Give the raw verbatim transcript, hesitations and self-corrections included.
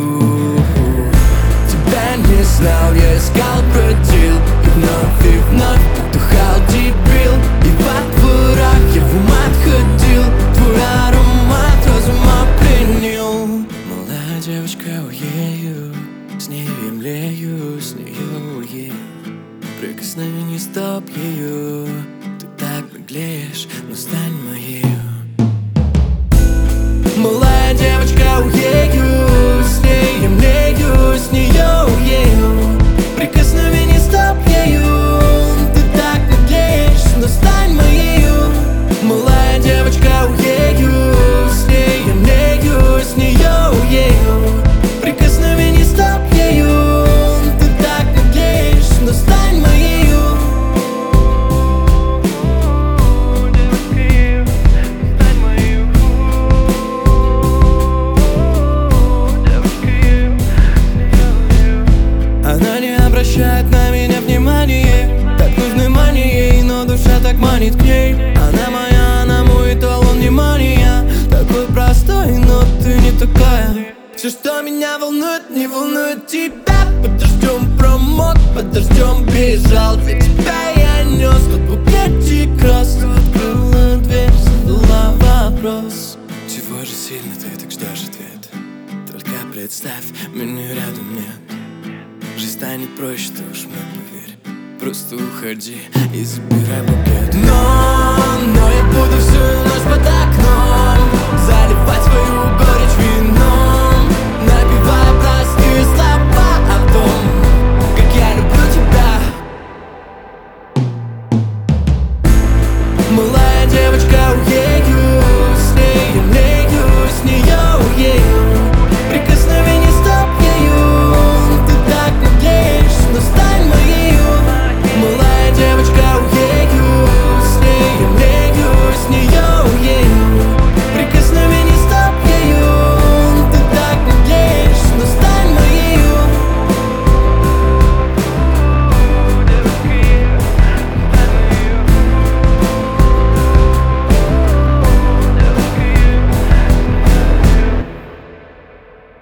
Тебя не знал, я искал, бродил, и вновь, и вновь потухал дебил. И во дворах я в ума отходил, твой аромат разума пленил. Малая девочка, уею, с ней я млею, с нею уею. Прикосновение стоп ее, ты так наглеешь, но стань моею. Малая девочка, уею, с ней я млею, с нее уею. Прикосновение стоп ею, ты так наглеешь, но стань моею. Малая девочка, уею, с ней я млею, с нее уею. Прикосновение стоп ею, ты так наглеешь, но стань моею. Она не обращает на меня внимания, так нужны мании, но душа так манит к ней. Она моя, она мой эталон внимания, такой простой, но ты не такая. Все, что меня волнует, не волнует тебя. Под дождем промок, под дождем бежал, для тебя я нес тот букетик роз. Открыла дверь, задала вопрос: чего же сильно ты так ждешь ответ? Только представь, меня рядом нет. Жизнь станет проще, ты уж мне поверь. Просто уходи и забирай букет. Но, но я буду всю ночь под окном заливать свою